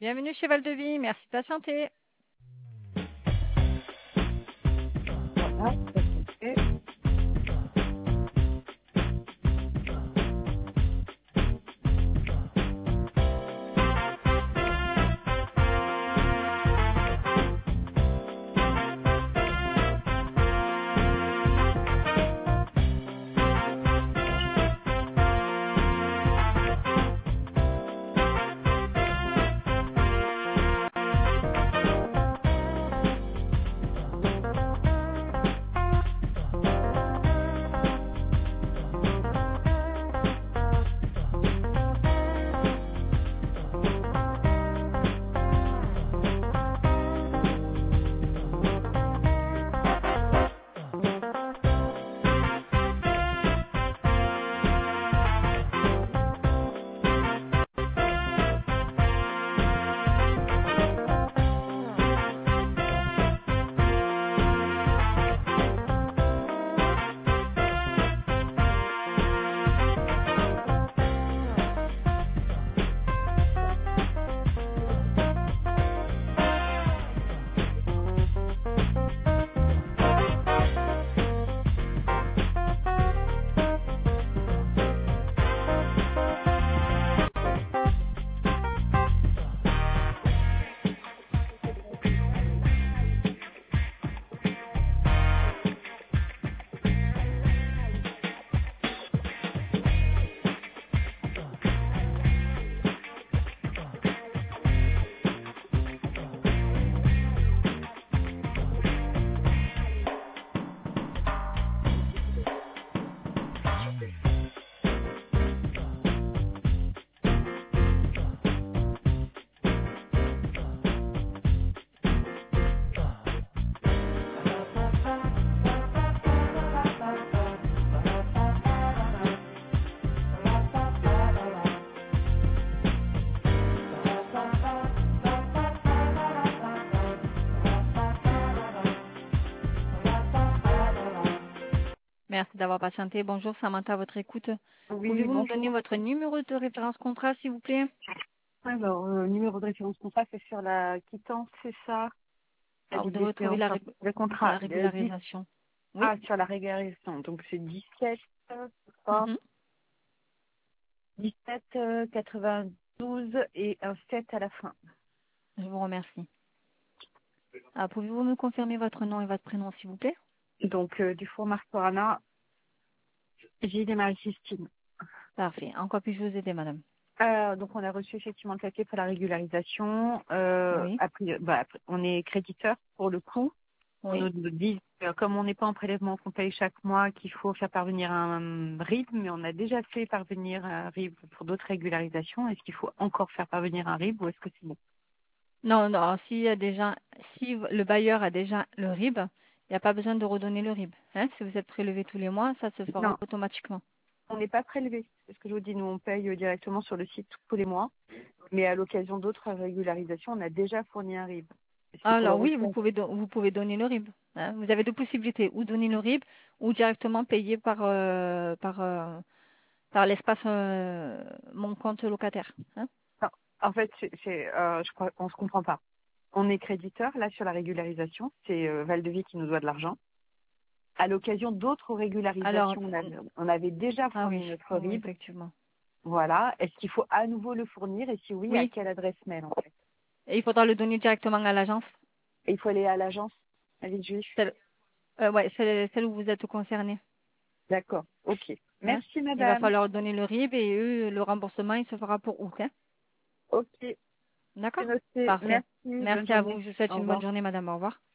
Bienvenue chez Val-de-Vie, merci de patienter. Voilà, ça c'est fait. Merci d'avoir patienté. Bonjour Samantha, à votre écoute. Oui, Pouvez-vous nous donner bonjour. votre numéro de référence contrat, s'il vous plaît? Alors, numéro de référence contrat, c'est sur la quittance, c'est ça? La Alors, vous date devez trouver d'échéance, le la contrat. 10 régularisation. Oui. Ah, sur la régularisation. Donc, c'est 17, pas Mhm. 17, 92 et un 7 à la fin. Je vous remercie. Ah, pouvez-vous me confirmer votre nom et votre prénom, s'il vous plaît? Donc, Dufour Marcorana, Gilles et Marie-Christine. Parfait. En quoi puis-je vous aider, madame? Donc, on a reçu effectivement le papier pour la régularisation. Oui. Après, on est créditeur pour le coup. On Oui. nous dit, comme on n'est pas en prélèvement qu'on paye chaque mois, qu'il faut faire parvenir un RIB, mais on a déjà fait parvenir un RIB pour d'autres régularisations. Est-ce qu'il faut encore faire parvenir un RIB ou est-ce que c'est bon? Non, non, si le bailleur a déjà le RIB, il n'y a pas besoin de redonner le RIB. Hein? Si vous êtes prélevé tous les mois, ça se fera Non, automatiquement. on n'est pas prélevé. C'est ce que je vous dis, nous on paye directement sur le site tous les mois, mais à l'occasion d'autres régularisations, on a déjà fourni un RIB. Est-ce qu'il faut le Alors oui, refaire? vous pouvez donner le RIB. Hein. Vous avez deux possibilités, ou donner le RIB, ou directement payer par l'espace mon compte locataire. Hein. Non, en fait, je crois qu'on se comprend pas. On est créditeur, là, sur la régularisation. C'est Val-de-Vie qui nous doit de l'argent. À l'occasion d'autres Alors, régularisations, on avait déjà ah oui, fourni notre oui, RIB. effectivement. Voilà. Est-ce qu'il faut à nouveau le fournir? Et si oui, à Oui, quelle adresse mail, en fait? et il faudra le donner directement à l'agence. Et il faut aller à l'agence, à l'île Juif. Ouais, celle où vous êtes concerné. D'accord. OK. Hein. Merci, Il va madame. falloir donner le RIB et eux, le remboursement, il se fera pour août. Hein. OK. C'est D'accord? noté. Parfait. Merci. Bonne Merci à journée. vous. Je vous souhaite Au une bonne revoir. journée, madame. Au revoir.